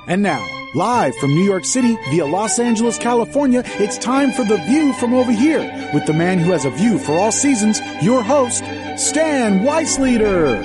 And now, live from New York City via Los Angeles, California, it's time for The View from Over Here with the man who has a view for all seasons, your host, Stan Weisleader.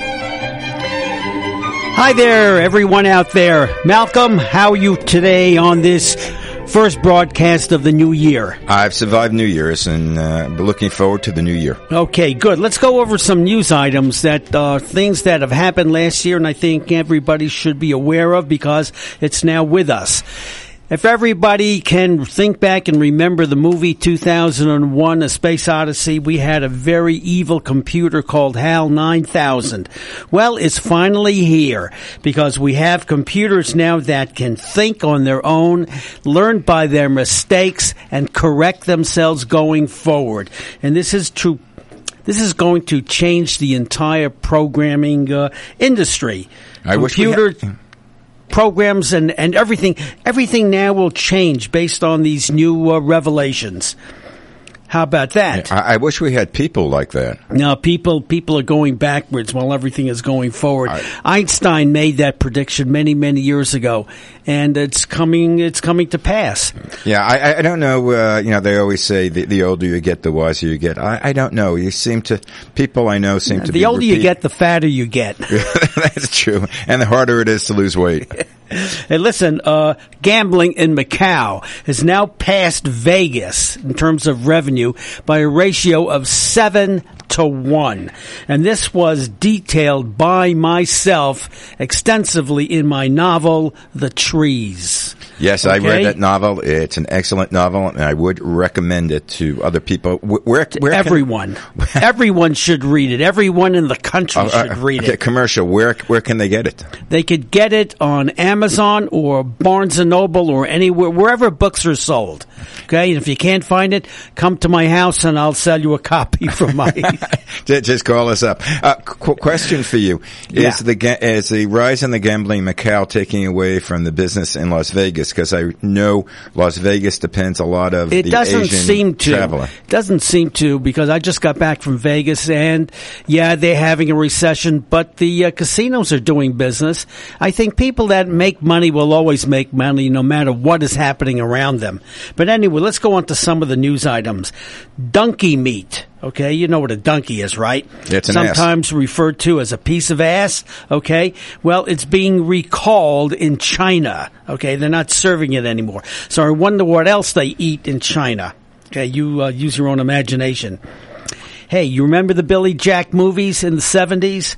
Hi there, everyone out there. Malcolm, how are you today on this first broadcast of the new year? I've survived New Year's and looking forward to the new year. Okay, good. Let's go over some news items that things that have happened last year and I think everybody should be aware of because it's now with us. If everybody can think back and remember the movie 2001, A Space Odyssey, we had a very evil computer called HAL 9000. Well, it's finally here because we have computers now that can think on their own, learn by their mistakes, and correct themselves going forward. And this is true. This is going to change the entire programming industry. Programs and everything now will change based on these new revelations. How about that? I wish we had people like that. No, people are going backwards while everything is going forward. Einstein made that prediction many, many years ago, and it's coming to pass. Yeah, I don't know, they always say the older you get, the wiser you get. I don't know. People I know seem to be... The older you get, the fatter you get. That's true. And the harder it is to lose weight. Hey, listen, gambling in Macau has now passed Vegas in terms of revenue by a ratio of 7-1. And this was detailed by myself extensively in my novel, The Trees. Yes, okay? I read that novel. It's an excellent novel, and I would recommend it to other people. Where everyone. Everyone should read it. Everyone in the country should read it. Commercial. Where can they get it? They could get it on Amazon or Barnes & Noble or anywhere, wherever books are sold. Okay? And if you can't find it, come to my house and I'll sell you a copy from my... Just call us up. Question for you. Is the rise in the gambling in Macau taking away from the business in Las Vegas? Because I know Las Vegas depends a lot of the Asian traveler. It doesn't seem to, because I just got back from Vegas, and yeah, they're having a recession, but the casinos are doing business. I think people that make money will always make money no matter what is happening around them. But anyway, let's go on to some of the news items. Donkey meat. Okay, you know what a donkey is, right? It's an Sometimes ass. referred to as a piece of ass, okay? Well, it's being recalled in China, okay? They're not serving it anymore. So I wonder what else they eat in China. Okay, you use your own imagination. Hey, you remember the Billy Jack movies in the 70s?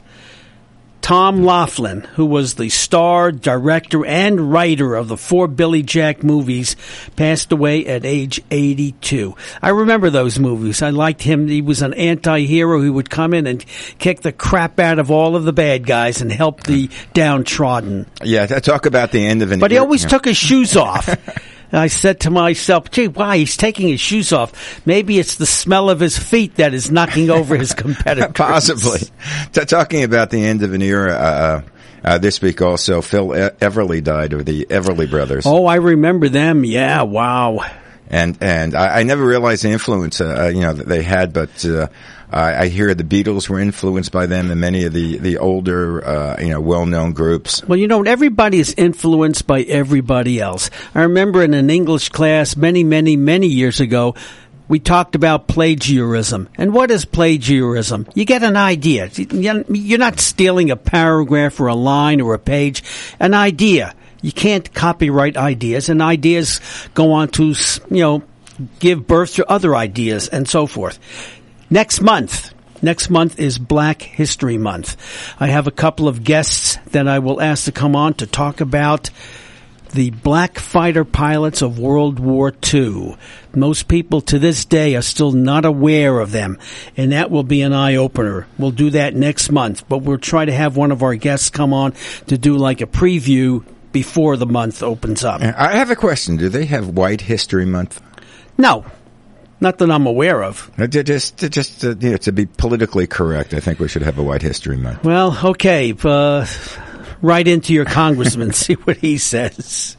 Tom Laughlin, who was the star, director, and writer of the 4 Billy Jack movies, passed away at age 82. I remember those movies. I liked him. He was an anti-hero who would come in and kick the crap out of all of the bad guys and help the downtrodden. Yeah, talk about the end of an... But he always took his shoes off. And I said to myself, gee, why? He's taking his shoes off. Maybe it's the smell of his feet that is knocking over his competitors. Possibly. Talking about the end of an era, this week also, Phil Everly died, of the Everly Brothers. Oh, I remember them. Yeah, wow. And I never realized the influence, that they had, but, I hear the Beatles were influenced by them and many of the older, well-known groups. Well, everybody is influenced by everybody else. I remember in an English class many, many, many years ago, we talked about plagiarism. And what is plagiarism? You get an idea. You're not stealing a paragraph or a line or a page. An idea. You can't copyright ideas, and ideas go on to, give birth to other ideas and so forth. Next month is Black History Month. I have a couple of guests that I will ask to come on to talk about the black fighter pilots of World War II. Most people to this day are still not aware of them, and that will be an eye-opener. We'll do that next month, but we'll try to have one of our guests come on to do like a preview before the month opens up. I have a question. Do they have White History Month? No. Not that I'm aware of. Just to be politically correct, I think we should have a White History Month. Well, okay. Write into your congressman, see what he says.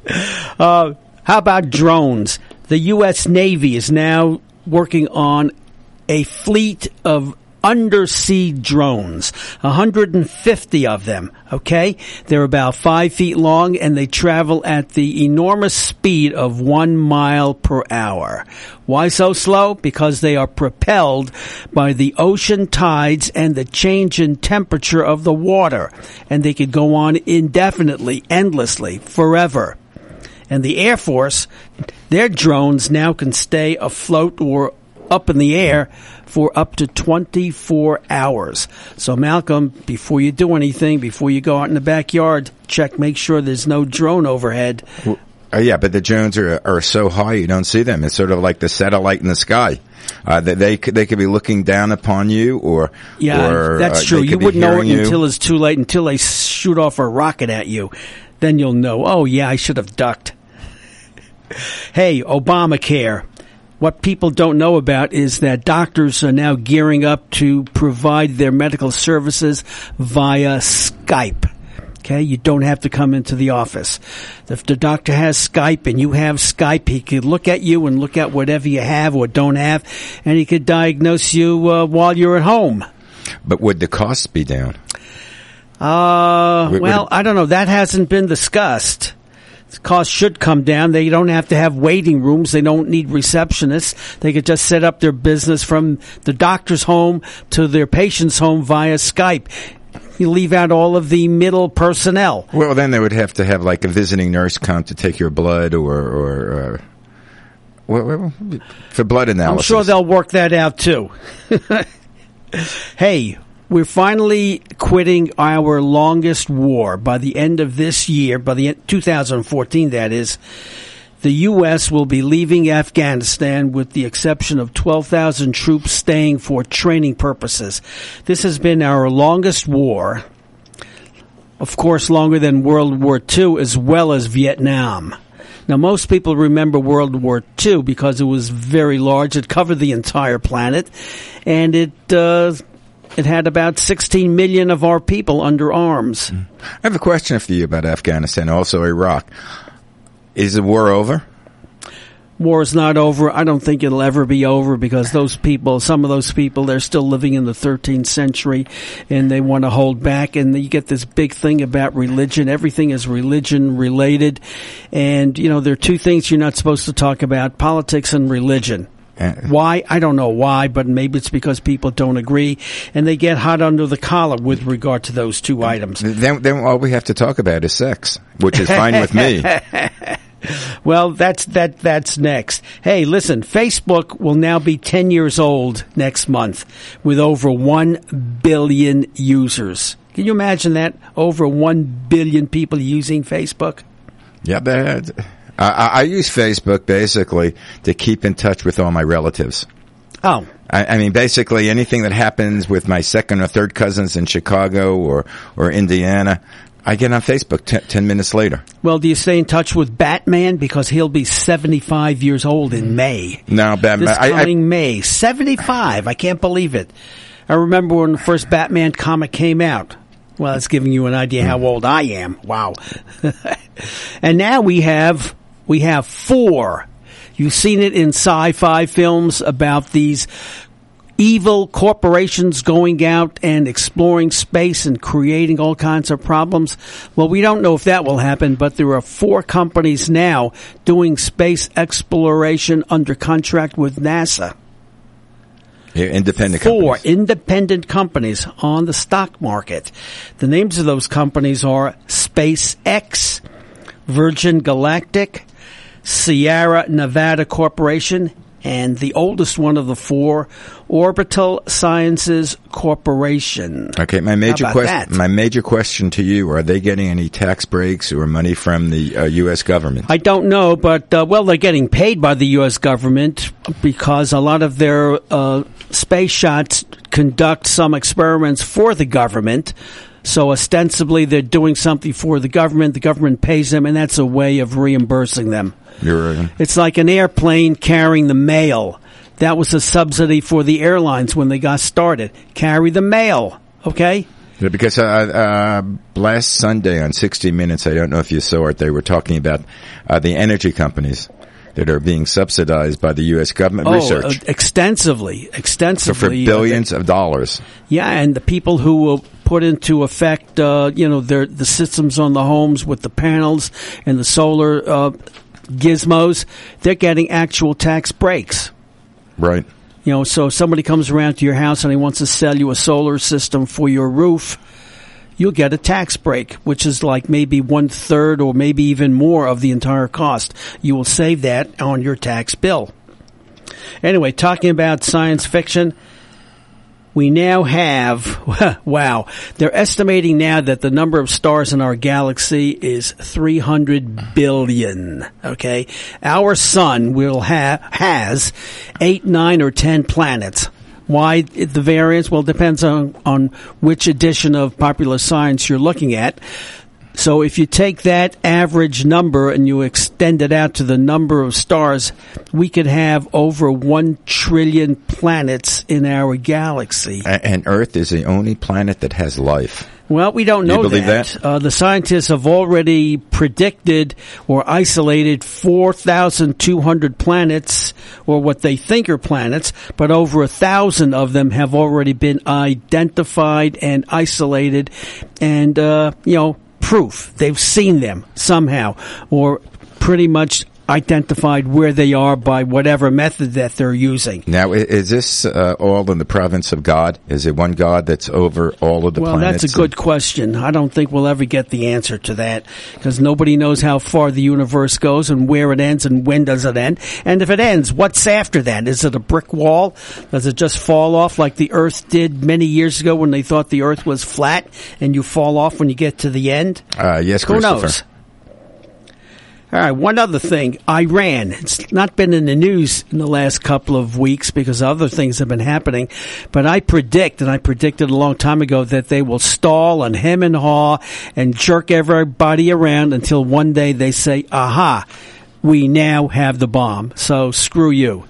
How about drones? The U.S. Navy is now working on a fleet of undersea drones, 150 of them, okay? They're about 5 feet long, and they travel at the enormous speed of 1 mile per hour. Why so slow? Because they are propelled by the ocean tides and the change in temperature of the water, and they could go on indefinitely, endlessly, forever. And the Air Force, their drones now can stay afloat or up in the air for up to 24 hours. So, Malcolm, before you do anything, before you go out in the backyard, make sure there's no drone overhead. Well, yeah, but the drones are so high you don't see them. It's sort of like the satellite in the sky. They could be looking down upon you, or that's true. You wouldn't know it until it's too late, until they shoot off a rocket at you. Then you'll know, oh, yeah, I should have ducked. Hey, Obamacare. What people don't know about is that doctors are now gearing up to provide their medical services via Skype. Okay, you don't have to come into the office. If the doctor has Skype and you have Skype, he could look at you and look at whatever you have or don't have, and he could diagnose you while you're at home. But would the costs be down? Well, I don't know. That hasn't been discussed. Costs should come down. They don't have to have waiting rooms. They don't need receptionists. They could just set up their business from the doctor's home to their patient's home via Skype. You leave out all of the middle personnel. Well, then they would have to have like a visiting nurse come to take your blood or for blood analysis. I'm sure they'll work that out too. Hey, we're finally quitting our longest war. By the end of this year, by the end 2014, that is, the U.S. will be leaving Afghanistan with the exception of 12,000 troops staying for training purposes. This has been our longest war, of course, longer than World War II as well as Vietnam. Now, most people remember World War II because it was very large. It covered the entire planet, and it had about 16 million of our people under arms. I have a question for you about Afghanistan, also Iraq. Is the war over? War is not over. I don't think it'll ever be over because some of those people, they're still living in the 13th century and they want to hold back. And you get this big thing about religion. Everything is religion related. And, there are two things you're not supposed to talk about, politics and religion. Why? I don't know why, but maybe it's because people don't agree, and they get hot under the collar with regard to those two items. Then all we have to talk about is sex, which is fine with me. Well, that's next. Hey, listen, Facebook will now be 10 years old next month with over 1 billion users. Can you imagine that? Over 1 billion people using Facebook? Yeah, bad. I use Facebook basically to keep in touch with all my relatives. Oh. I mean, basically anything that happens with my second or third cousins in Chicago or Indiana, I get on Facebook 10 minutes later. Well, do you stay in touch with Batman? Because he'll be 75 years old in May. No, Batman. This coming May. 75. I can't believe it. I remember when the first Batman comic came out. Well, it's giving you an idea how old I am. Wow. And now we have 4. You've seen it in sci-fi films about these evil corporations going out and exploring space and creating all kinds of problems. Well, we don't know if that will happen, but there are 4 companies now doing space exploration under contract with NASA. Yeah, independent 4 companies. Independent companies on the stock market. The names of those companies are SpaceX, Virgin Galactic, Sierra Nevada Corporation, and the oldest one of the 4, Orbital Sciences Corporation. Okay, my major question to you, are they getting any tax breaks or money from the U.S. government? I don't know, but, they're getting paid by the U.S. government because a lot of their space shots conduct some experiments for the government. So ostensibly they're doing something for the government pays them, and that's a way of reimbursing them. You're right. It's like an airplane carrying the mail. That was a subsidy for the airlines when they got started. Carry the mail, okay? Yeah, because last Sunday on 60 Minutes, I don't know if you saw it, they were talking about the energy companies that are being subsidized by the U.S. government research. Extensively. So for billions of dollars. Yeah, and the people who will put into effect, the systems on the homes with the panels and the solar gizmos, they're getting actual tax breaks. Right. So if somebody comes around to your house and he wants to sell you a solar system for your roof, you'll get a tax break, which is like maybe 1/3 or maybe even more of the entire cost. You will save that on your tax bill. Anyway, talking about science fiction, we now have, wow, they're estimating now that the number of stars in our galaxy is 300 billion, okay? Our sun has 8, 9, or 10 planets. Why the variance? Well, it depends on which edition of Popular Science you're looking at. So if you take that average number and you extend it out to the number of stars, we could have over 1 trillion planets in our galaxy. And Earth is the only planet that has life. Well, we don't know that. You believe that? The scientists have already predicted or isolated 4,200 planets, or what they think are planets, but over 1,000 of them have already been identified and isolated, and, proof. They've seen them somehow, or pretty much identified where they are by whatever method that they're using. Now, is this all in the province of God? Is it one God that's over all of the planets? Well, that's a good question. I don't think we'll ever get the answer to that, because nobody knows how far the universe goes and where it ends and when does it end. And if it ends, what's after that? Is it a brick wall? Does it just fall off like the Earth did many years ago when they thought the Earth was flat and you fall off when you get to the end? Yes, Who Christopher. knows? All right, one other thing. Iran. It's not been in the news in the last couple of weeks because other things have been happening. But I predicted a long time ago, that they will stall and hem and haw and jerk everybody around until one day they say, aha, we now have the bomb. So screw you.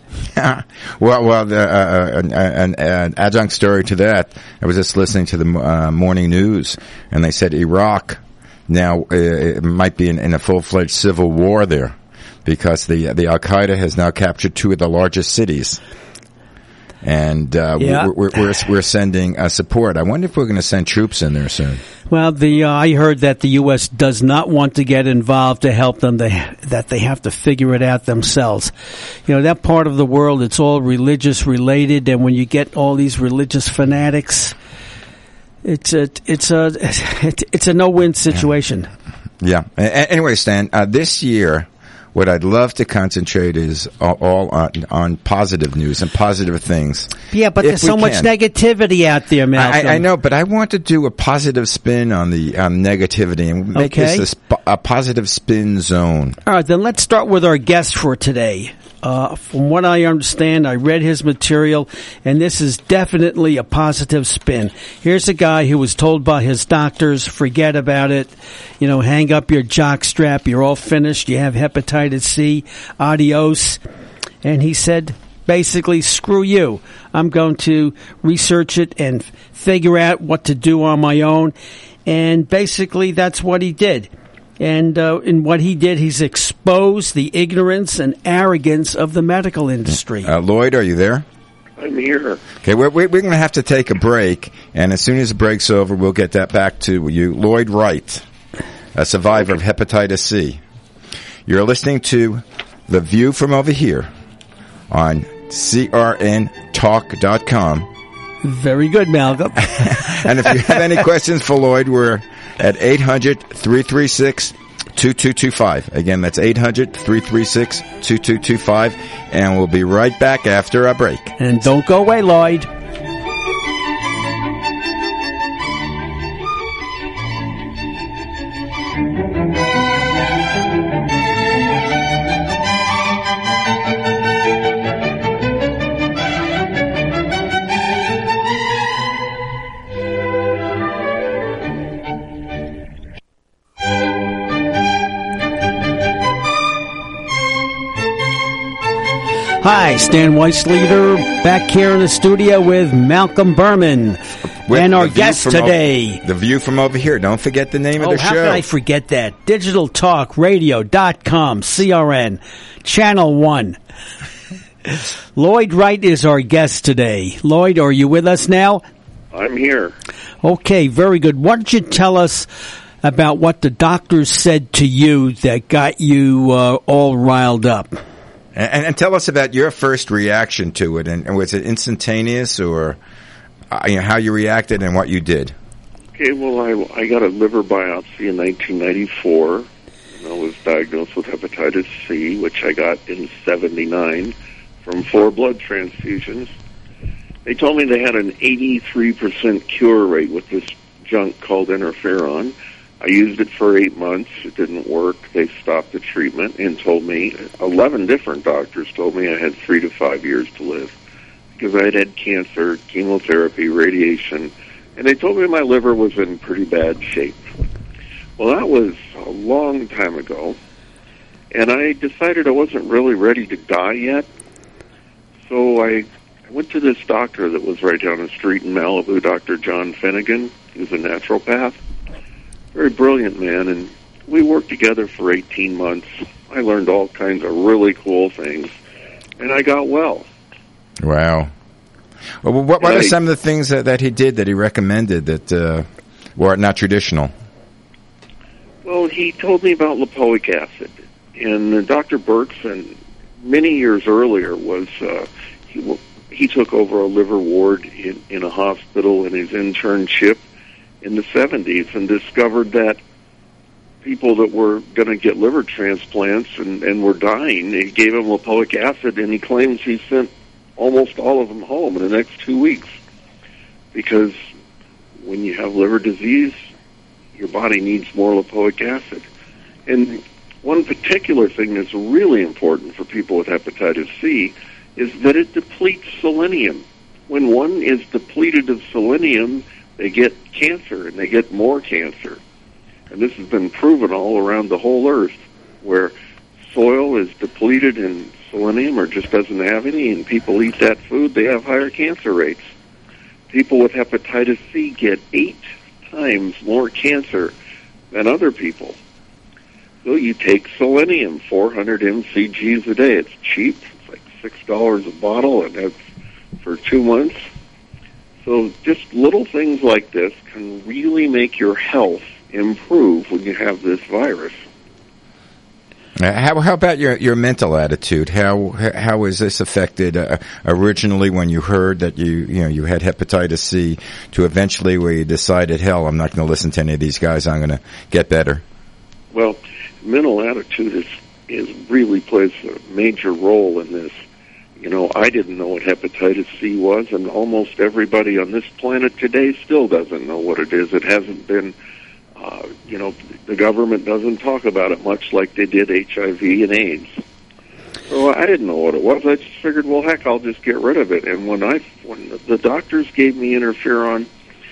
An adjunct story to that, I was just listening to the morning news, and they said Iraq now it might be in a full-fledged civil war there, because the Al-Qaeda has now captured 2 of the largest cities. And we're sending support. I wonder if we're going to send troops in there soon. Well, I heard that the U.S. does not want to get involved to help them. That they have to figure it out themselves. That part of the world, it's all religious related, and when you get all these religious fanatics, it's a no-win situation. Yeah. Anyway, Stan, this year, what I'd love to concentrate is all on positive news and positive things. Yeah, but there's so much negativity out there, Malcolm. I know, but I want to do a positive spin on the negativity and make this a positive spin zone. All right, then let's start with our guest for today. From what I understand, I read his material, and this is definitely a positive spin. Here's a guy who was told by his doctors, forget about it, hang up your jock strap, you're all finished, you have hepatitis C, adios. And he said, basically, screw you. I'm going to research it and figure out what to do on my own. And basically, that's what he did. And in what he did, he's exposed the ignorance and arrogance of the medical industry. Lloyd, are you there? I'm here. Okay, we're going to have to take a break, and as soon as the break's over, we'll get that back to you. Lloyd Wright, a survivor of hepatitis C. You're listening to The View from Over Here on CRNTalk.com. Very good, Malcolm. And if you have any questions for Lloyd, we're at 800-336-2225. Again, that's 800-336-2225. And we'll be right back after our break. And don't go away, Lloyd. Hi, Stan Weissleader back here in the studio with Malcolm Berman. And our guest today. The View from Over Here. Don't forget the name of the show. How could I forget that? DigitalTalkRadio.com, CRN, Channel 1. Lloyd Wright is our guest today. Lloyd, are you with us now? I'm here. Okay, very good. Why don't you tell us about what the doctors said to you that got you all riled up? And tell us about your first reaction to it. And was it instantaneous, or how you reacted and what you did? Okay, well, I got a liver biopsy in 1994. And I was diagnosed with hepatitis C, which I got in 79 from 4 blood transfusions. They told me they had an 83% cure rate with this junk called interferon. I used it for 8 months. It didn't work. They stopped the treatment and told me, 11 different doctors told me I had 3 to 5 years to live because I had cancer, chemotherapy, radiation, and they told me my liver was in pretty bad shape. Well, that was a long time ago, and I decided I wasn't really ready to die yet. So I went to this doctor that was right down the street in Malibu, Dr. John Finnegan. He was a naturopath, very brilliant man, and we worked together for 18 months. I learned all kinds of really cool things, and I got well. Wow. Well, what are some of the things that he did that he recommended that were not traditional? Well, he told me about lipoic acid, and Dr. Berkson, many years earlier, was he took over a liver ward in a hospital in his internship in the 70s and discovered that people that were going to get liver transplants and were dying, he gave them lipoic acid, and he claims he sent almost all of them home in the next 2 weeks because when you have liver disease, your body needs more lipoic acid. And one particular thing that's really important for people with hepatitis C is that it depletes selenium. When one is depleted of selenium, they get cancer, and they get more cancer. And this has been proven all around the whole earth, where soil is depleted in selenium or just doesn't have any, and people eat that food, they have higher cancer rates. People with hepatitis C get 8 times more cancer than other people. So you take selenium, 400 mcgs a day. It's cheap. It's like $6 a bottle, and that's for 2 months. So just little things like this can really make your health improve when you have this virus. How about your mental attitude? How was this affected originally when you heard that you had hepatitis C to eventually where you decided, hell, I'm not going to listen to any of these guys. I'm going to get better. Well, mental attitude is really plays a major role in this. You know, I didn't know what hepatitis C was, and almost everybody on this planet today still doesn't know what it is. It hasn't been, the government doesn't talk about it much like they did HIV and AIDS. So I didn't know what it was. I just figured, well, heck, I'll just get rid of it. And when the doctors gave me interferon,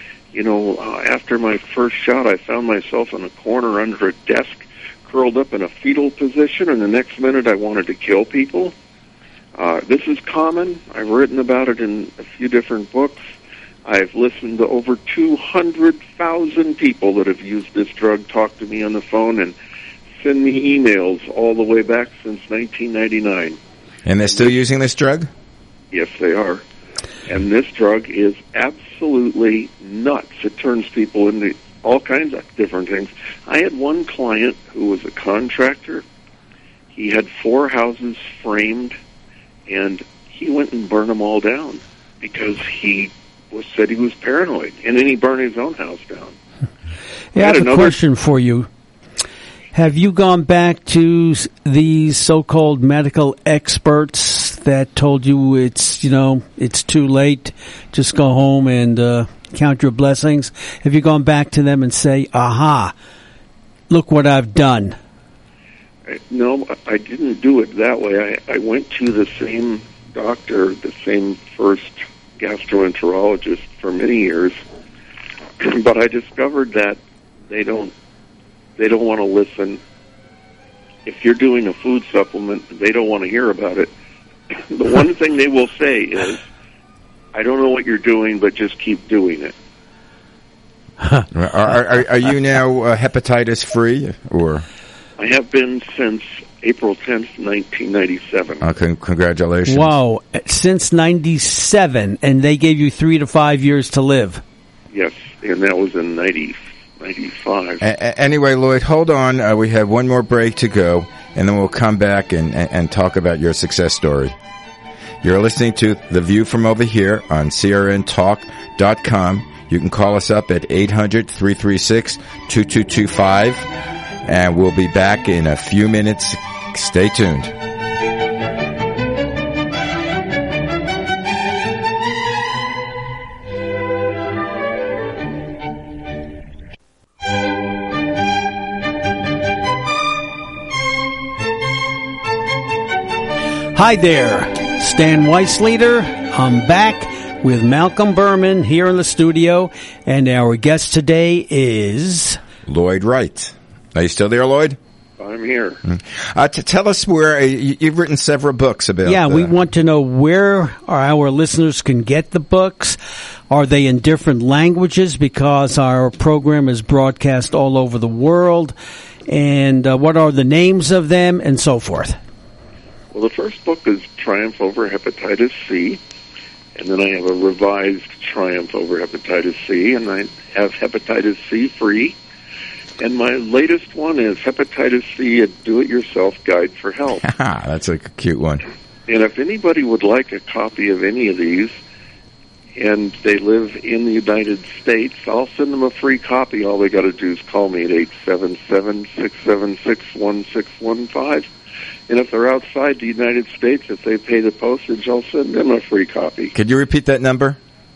after my first shot, I found myself in a corner under a desk, curled up in a fetal position, and the next minute I wanted to kill people. This is common. I've written about it in a few different books. I've listened to over 200,000 people that have used this drug talk to me on the phone and send me emails all the way back since 1999. And they're still using this drug? Yes, they are. And this drug is absolutely nuts. It turns people into all kinds of different things. I had one client who was a contractor. He had 4 houses framed, and he went and burned them all down because he said he was paranoid, and then he burned his own house down. I have a question for you. Have you gone back to these so-called medical experts that told you it's too late, just go home and count your blessings? Have you gone back to them and say, aha, look what I've done? No, I didn't do it that way. I went to the same doctor, the same first gastroenterologist for many years, but I discovered that they don't want to listen. If you're doing a food supplement, they don't want to hear about it. The one thing they will say is, I don't know what you're doing, but just keep doing it. Are you now hepatitis free, or? I have been since April 10th, 1997. Okay, congratulations. Wow, since 97, and they gave you 3 to 5 years to live. Yes, and that was in 95. Anyway, Lloyd, hold on. We have one more break to go, and then we'll come back and talk about your success story. You're listening to The View from Over Here on crntalk.com. You can call us up at 800-336-2225, and we'll be back in a few minutes. Stay tuned. Hi there, Stan Weissleader. I'm back with Malcolm Berman here in the studio, and our guest today is Lloyd Wright. Are you still there, Lloyd? I'm here. To tell us where you've written several books about. Yeah, we want to know where our listeners can get the books. Are they in different languages, because our program is broadcast all over the world? And what are the names of them, and so forth? Well, the first book is Triumph Over Hepatitis C, and then I have a revised Triumph Over Hepatitis C, and I have Hepatitis C Free, and my latest one is Hepatitis C, a Do-It-Yourself Guide for Health. That's a cute one. And if anybody would like a copy of any of these, and they live in the United States, I'll send them a free copy. All they got to do is call me at 877-676-1615. And if they're outside the United States, if they pay the postage, I'll send them a free copy. Could you repeat that number?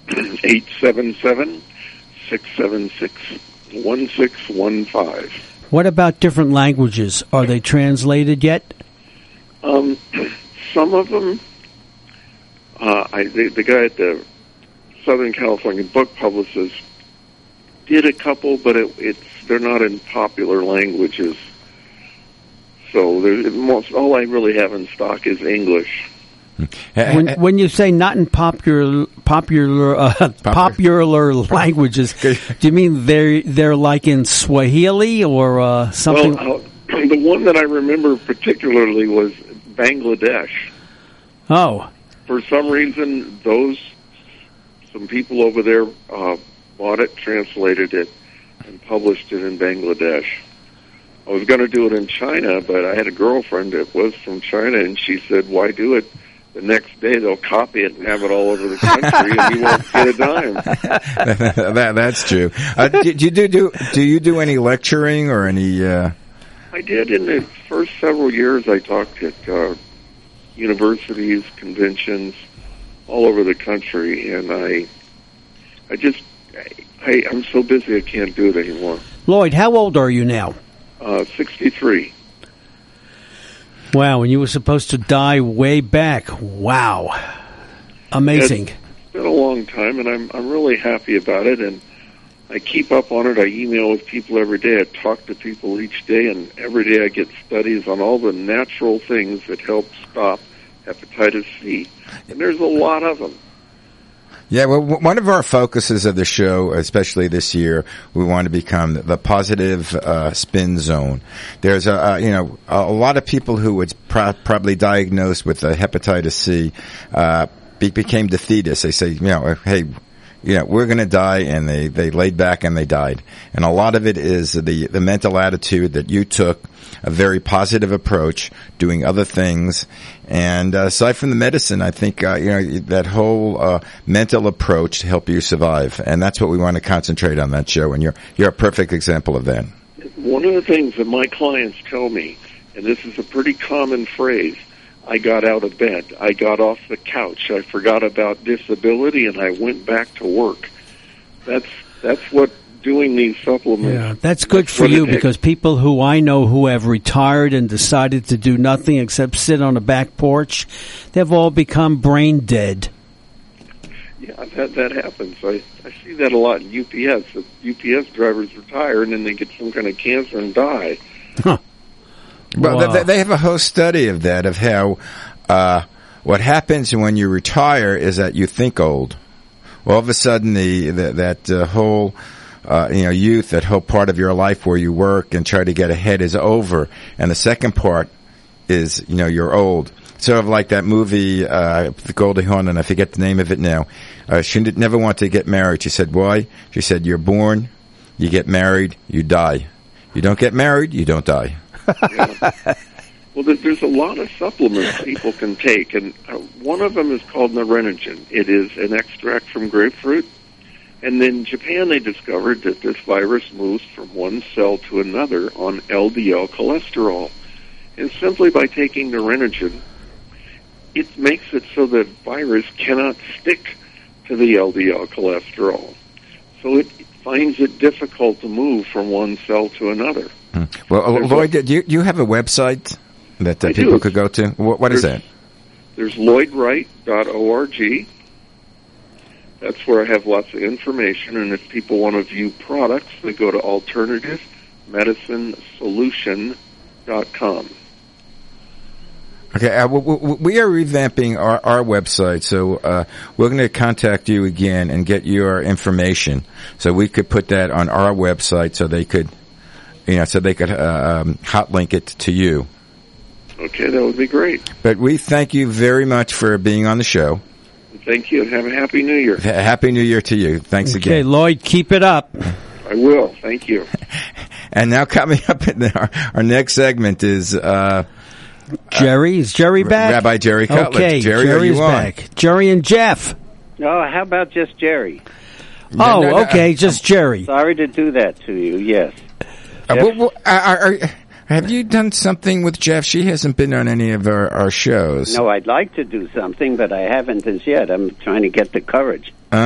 877-676-1615. What about different languages? Are they translated yet? Some of them, the guy at the Southern California Book Publishers did a couple, but they're not in popular languages. So all I really have in stock is English. When you say not in popular languages, do you mean they're like in Swahili or something? Well, the one that I remember particularly was Bangladesh. Oh, for some reason, some people over there bought it, translated it, and published it in Bangladesh. I was going to do it in China, but I had a girlfriend that was from China, and she said, "Why do it? The next day they'll copy it and have it all over the country, and you won't get a dime." That's true. Do you do any lecturing or any? I did in the first several years. I talked at universities, conventions, all over the country, and I'm so busy I can't do it anymore. Lloyd, how old are you now? 63. Wow, and you were supposed to die way back. Wow. Amazing. It's been a long time, and I'm really happy about it, and I keep up on it. I email with people every day. I talk to people each day, and every day I get studies on all the natural things that help stop hepatitis C. And there's a lot of them. Yeah, well, one of our focuses of the show, especially this year, we want to become the positive spin zone. There's a lot of people who was probably diagnosed with hepatitis C became defeatists. They say, hey, we're going to die, and they laid back and they died. And a lot of it is the mental attitude that you took, a very positive approach, doing other things. And aside from the medicine, I think that whole mental approach to help you survive, and that's what we want to concentrate on that show. And you're a perfect example of that. One of the things that my clients tell me, and this is a pretty common phrase, I got out of bed, I got off the couch, I forgot about disability, and I went back to work. That's what doing these supplements. Yeah, that's good for you, because people who I know who have retired and decided to do nothing except sit on a back porch, they've all become brain dead. Yeah, that happens. I see that a lot in UPS. The UPS drivers retire and then they get some kind of cancer and die. Huh. Well, Wow. they have a whole study of that, of how what happens when you retire is that you think old. Well, all of a sudden, that whole youth, that whole part of your life where you work and try to get ahead is over. And the second part is, you're old. Sort of like that movie, the Goldie Hawn, and I forget the name of it now. She never wanted to get married. She said, why? She said, you're born, you get married, you die. You don't get married, you don't die. Yeah. Well, there's a lot of supplements people can take, and one of them is called Narenogen. It is an extract from grapefruit. And in Japan, they discovered that this virus moves from one cell to another on LDL cholesterol. And simply by taking Narenogen, it makes it so that virus cannot stick to the LDL cholesterol. So it finds it difficult to move from one cell to another. Well, Lloyd, do you have a website that people could go to? What is that? There's LloydWright.org. That's where I have lots of information, and if people want to view products, they go to AlternativeMedicineSolution.com. Okay, we are revamping our website, so we're going to contact you again and get your information, so we could put that on our website, so they could, hot link it to you. Okay, that would be great. But we thank you very much for being on the show. Thank you, and have a Happy New Year. Happy New Year to you. Thanks again. Okay, Lloyd, keep it up. I will. Thank you. And now coming up in our next segment is Jerry. Is Jerry back? Rabbi Jerry Cutler. Okay, Jerry, Jerry's back. Jerry and Jeff. Oh, how about just Jerry? Okay, just Jerry. Sorry to do that to you, yes. Have you done something with Jeff? She hasn't been on any of our shows. No, I'd like to do something, but I haven't as yet. I'm trying to get the courage. But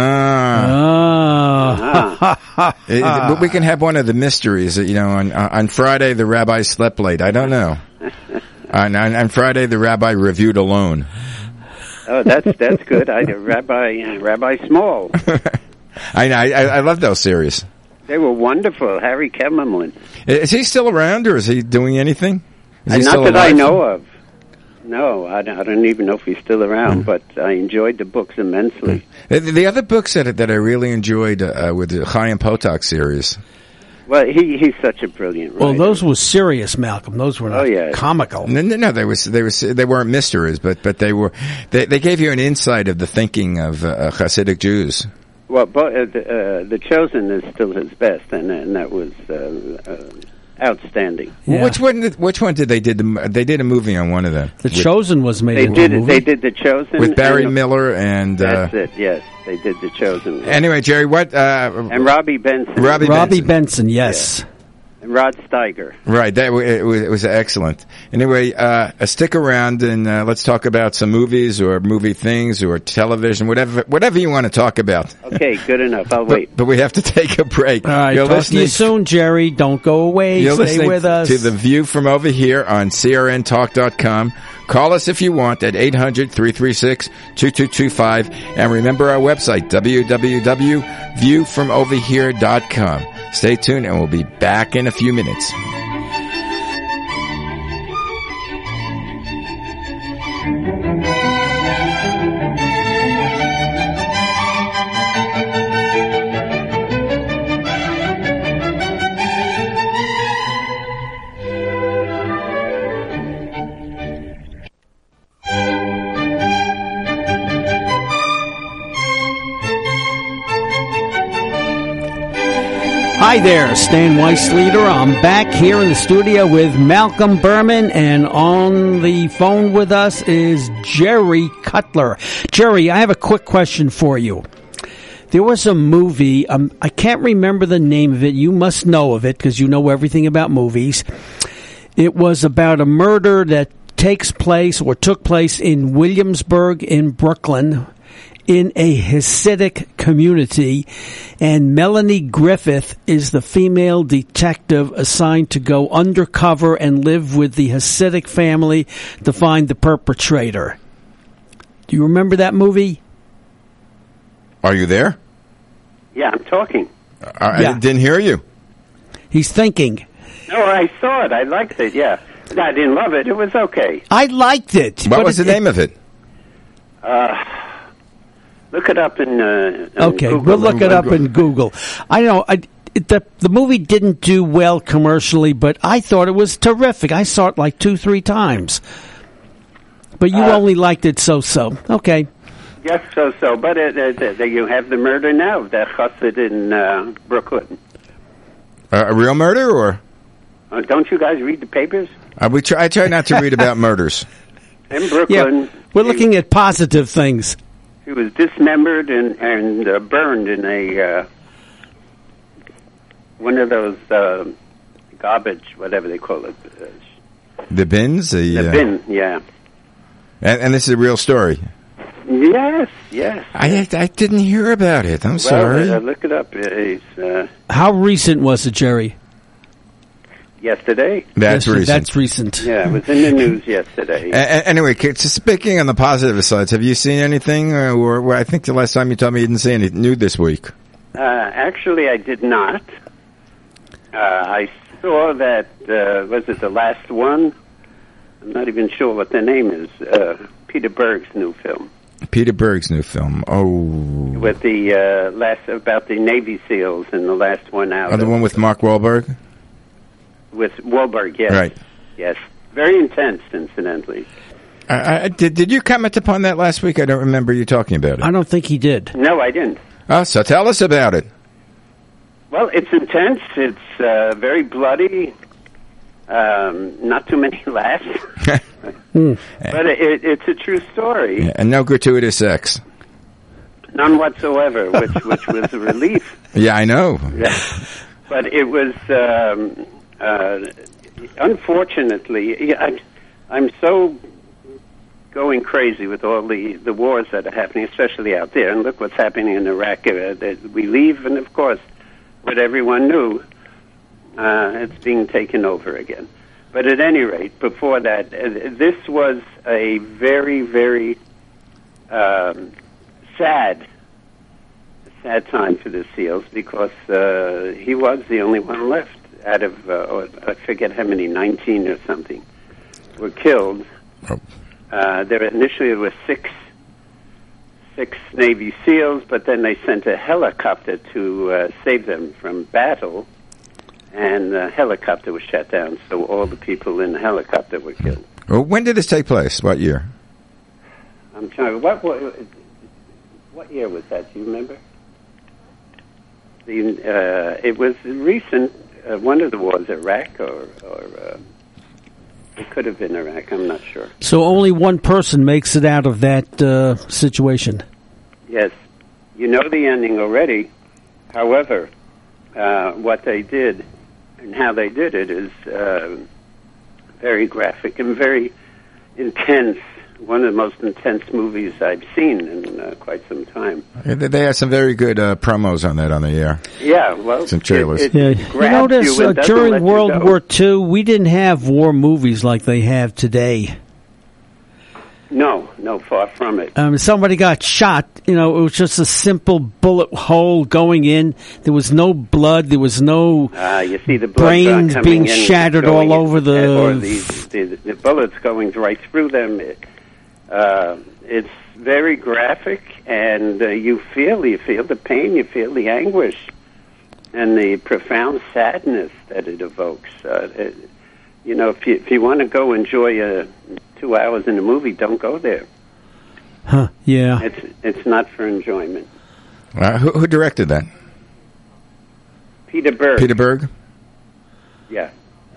we can have one of the mysteries. On Friday, the rabbi slept late. I don't know. On Friday, the rabbi reviewed alone. Oh, that's good. Rabbi Small. I love those series. They were wonderful. Harry Kemmerman. Is he still around, or is he doing anything? Not that I know of. No, I don't even know if he's still around, but I enjoyed the books immensely. The other books that I really enjoyed with the Chaim Potok series. Well, he's such a brilliant writer. Well, those were serious, Malcolm. Those were not comical. No, they weren't mysteries, but they gave you an insight of the thinking of Hasidic Jews. Well, The Chosen is still his best, and that was outstanding. Yeah. Which one did they did? They did a movie on one of them. The Chosen was made into a movie. They did The Chosen with Barry Miller and. That's it. Yes, they did The Chosen. Anyway, Jerry, what? And Robbie Benson. Robbie Benson, yes. Yeah. And Rod Steiger. Right, it was excellent. Anyway, stick around and let's talk about some movies or movie things or television, whatever you want to talk about. Okay, good enough. I'll wait. But we have to take a break. All right, talk to you soon, Jerry. Don't go away. You're Stay with us. To The View from Over Here on CRNTalk.com. Call us if you want at 800-336-2225. And remember our website, www.viewfromoverhere.com. Stay tuned, and we'll be back in a few minutes. Hi there, Stan Weissleader. I'm back here in the studio with Malcolm Berman, and on the phone with us is Jerry Cutler. Jerry, I have a quick question for you. There was a movie, I can't remember the name of it. You must know of it because you know everything about movies. It was about a murder that took place in Williamsburg in Brooklyn, in a Hasidic community, and Melanie Griffith is the female detective assigned to go undercover and live with the Hasidic family to find the perpetrator. Do you remember that movie? Are you there? Yeah, I'm talking. I didn't hear you. He's thinking. No, I saw it. I liked it, yeah. I didn't love it. It was okay. I liked it. What was the name of it? Look it up in okay, Google. we'll look it up in Google. I know the movie didn't do well commercially, but I thought it was terrific. I saw it like 2-3 times. But you only liked it so-so. Okay. Yes, so. But you have the murder now, the chassid in Brooklyn. A real murder, or? Don't you guys read the papers? I try not to read about murders. In Brooklyn. Yeah, we're looking at positive things. He was dismembered and burned in a one of those garbage, whatever they call it. The bins? The bin, yeah. And this is a real story? Yes. I didn't hear about it. I'm sorry. Look it up. How recent was it, Jerry? Yesterday. That's recent. Yeah, it was in the news yesterday. Anyway, speaking on the positive sides, have you seen anything? Or I think the last time you told me you didn't see anything new this week. Actually, I did not. I saw that, was it the last one? I'm not even sure what the name is. Peter Berg's new film. Peter Berg's new film. Oh. With the about the Navy SEALs and the last one out. Oh, the one with Mark Wahlberg? With Wahlberg, yes. Right. Yes. Very intense, incidentally. Did you comment upon that last week? I don't remember you talking about it. I don't think he did. No, I didn't. Oh, so tell us about it. Well, it's intense. It's very bloody. Not too many laughs. But it's a true story. Yeah, and no gratuitous sex. None whatsoever, which was a relief. Yeah, I know. Yeah. But it was, unfortunately, I'm so going crazy with all the wars that are happening, especially out there. And look what's happening in Iraq. We leave, and of course, what everyone knew, it's being taken over again. But at any rate, before that, this was a very, very sad time for the SEALs because he was the only one left out of, I forget how many, 19 or something, were killed. Oh. Initially there were six Navy SEALs, but then they sent a helicopter to save them from battle, and the helicopter was shut down, so all the people in the helicopter were killed. Well, when did this take place? What year? I'm trying. What year was that? Do you remember? It was recent. One of the wars, Iraq, or it could have been Iraq. I'm not sure. So only one person makes it out of that situation. Yes, you know the ending already. However, what they did and how they did it is very graphic and very intense. One of the most intense movies I've seen in quite some time. They had some very good promos on that on the air. Yeah, well, some trailers. You notice during World War II, we didn't have war movies like they have today. No, far from it. Somebody got shot. It was just a simple bullet hole going in. There was no blood. There was no you see the brains being shattered all over the bullets going right through them. It's very graphic, and you feel the pain, you feel the anguish, and the profound sadness that it evokes. If you want to go enjoy 2 hours in a movie, don't go there. Huh? Yeah. It's not for enjoyment. Who directed that? Peter Berg. Peter Berg? Yeah.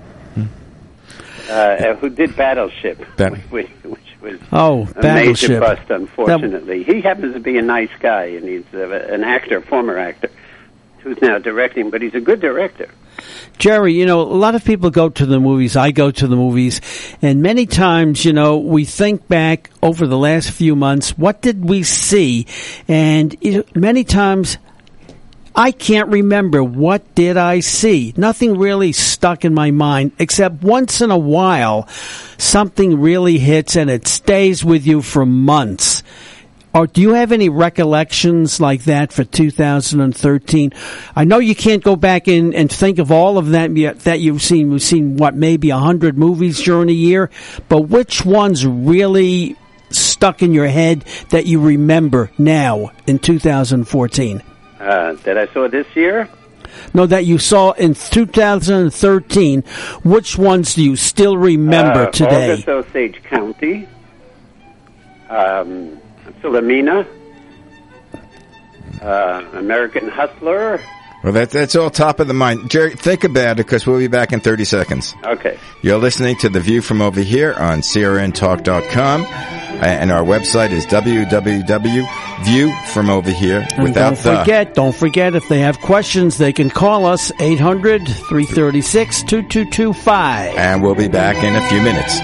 Who did Battleship, which was a major bust, unfortunately. He happens to be a nice guy, and he's an actor, former actor, who's now directing, but he's a good director. Jerry, a lot of people go to the movies. I go to the movies. And many times, we think back over the last few months, what did we see? And many times, I can't remember what did I see. Nothing really stuck in my mind, except once in a while, something really hits and it stays with you for months. Or do you have any recollections like that for 2013? I know you can't go back in and think of all of them yet that you've seen. We've seen, maybe 100 movies during a year. But which ones really stuck in your head that you remember now in 2014? That I saw this year? No, that you saw in 2013. Which ones do you still remember today? August Osage County, Philomena, American Hustler. Well, that's all top of the mind. Jerry, think about it, because we'll be back in 30 seconds. Okay. You're listening to The View from Over Here on crntalk.com, and our website is www.viewfromoverhere. And don't forget, if they have questions, they can call us, 800-336-2225. And we'll be back in a few minutes.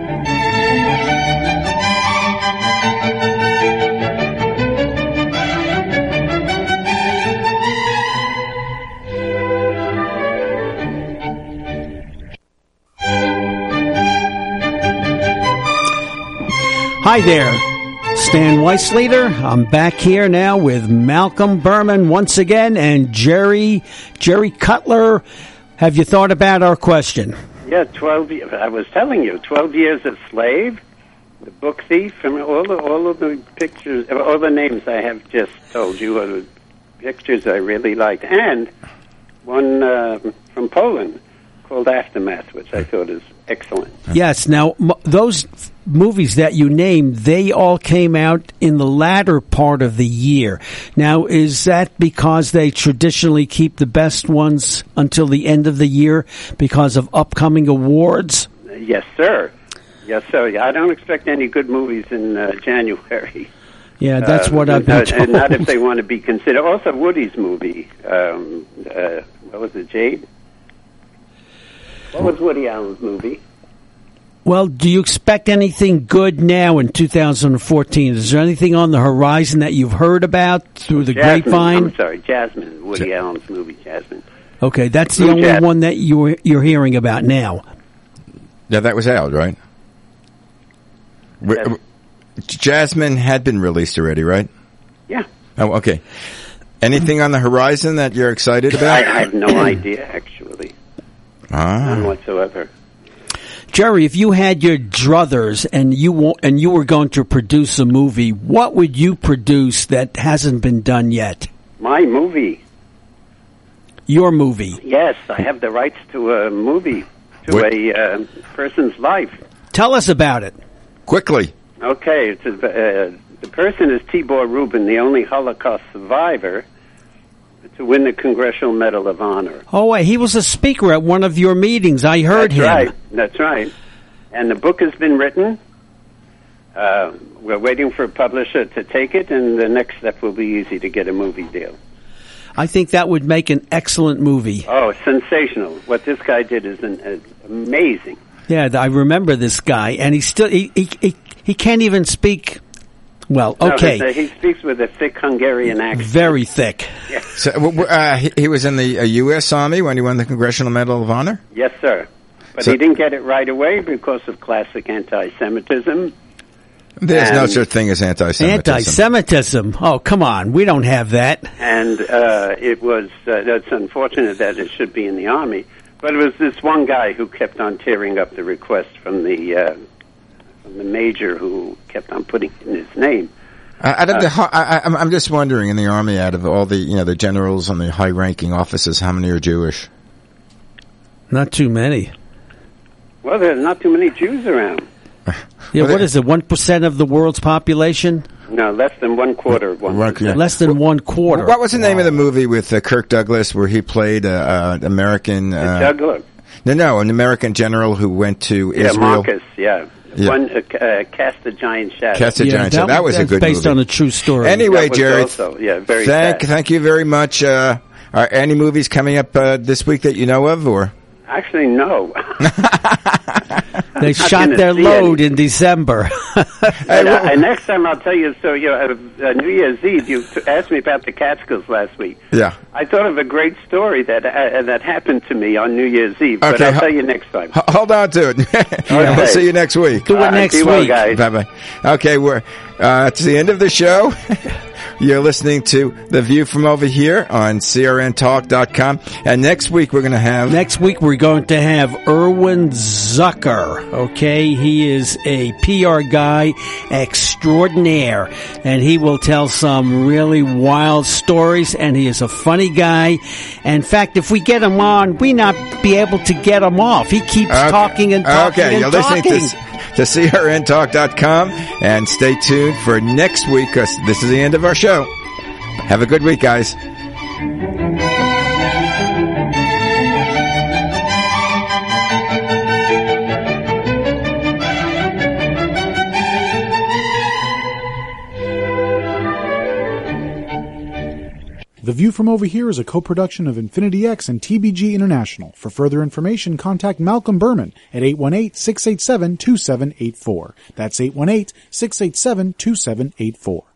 Hi there, Stan Weissleader. I'm back here now with Malcolm Berman once again and Jerry Cutler. Have you thought about our question? Yeah, 12 years. I was telling you, 12 years a slave, The Book Thief, and all of the pictures, all the names I have just told you are the pictures I really liked, and one from Poland called Aftermath, which I thought is excellent. Yes. Now, those movies that you named, they all came out in the latter part of the year. Now, is that because they traditionally keep the best ones until the end of the year because of upcoming awards? Yes, sir. Yes, sir. I don't expect any good movies in January. Yeah, that's what I've been told. And not if they want to be considered. Also, Woody's movie. What was it, Jade? What was Woody Allen's movie? Well, do you expect anything good now in 2014? Is there anything on the horizon that you've heard about through the grapevine? I'm sorry, Jasmine. Woody Allen's movie, Jasmine. Okay, that's the only one that you're hearing about now. Yeah, that was out, right? Yes. Jasmine had been released already, right? Yeah. Oh, okay. Anything on the horizon that you're excited about? I have no idea, actually. None whatsoever. Jerry, if you had your druthers and you were going to produce a movie, what would you produce that hasn't been done yet? My movie. Your movie. Yes, I have the rights to a movie, to a person's life. Tell us about it. Quickly. Okay, the person is Tibor Rubin, the only Holocaust survivor to win the Congressional Medal of Honor. Oh, wait, he was a speaker at one of your meetings. I heard him. That's right. And the book has been written. We're waiting for a publisher to take it, and the next step will be easy to get a movie deal. I think that would make an excellent movie. Oh, sensational. What this guy did is amazing. Yeah, I remember this guy, and he can't even speak. Well, okay. No, he speaks with a thick Hungarian accent. Very thick. Yeah. So, he was in the U.S. Army when he won the Congressional Medal of Honor? Yes, sir. But he didn't get it right away because of classic anti-Semitism. There's no such thing as anti-Semitism. Anti-Semitism? Oh, come on. We don't have that. And that's unfortunate that it should be in the Army. But it was this one guy who kept on tearing up the request from the major who kept on putting in his name. I'm just wondering, in the Army, out of all the generals and the high-ranking officers, how many are Jewish? Not too many. Well, there's not too many Jews around. Yeah, what is it, 1% of the world's population? No, less than 1/4 of 1%. Less than 1/4. What was the name of the movie with Kirk Douglas where he played an American... Douglas? No, an American general who went to Israel. Marcus, yeah. One Cast a Giant Shadow. Cast a Giant Shadow. That was a good movie. Based on a true story. Anyway, Jared, very thank you very much. Are any movies coming up this week that you know of, or? Actually, no. They shot their load in December. And next time I'll tell you, New Year's Eve, you asked me about the Catskills last week. Yeah. I thought of a great story that happened to me on New Year's Eve, but I'll tell you next time. Hold on to it. Okay. We'll see you next week. Do it next week. Bye-bye. Okay, it's the end of the show. You're listening to The View from Over Here on CRNTalk.com. And next week we're going to have... Erwin Zucker. Okay, he is a PR guy extraordinaire, and he will tell some really wild stories, and he is a funny guy. In fact, if we get him on, we not be able to get him off. He keeps talking and talking and you're talking. Listening to CRNTalk.com, and stay tuned for next week, because this is the end of our show. Have a good week, guys. The View from Over Here is a co-production of Infinity X and TBG International. For further information, contact Malcolm Berman at 818-687-2784. That's 818-687-2784.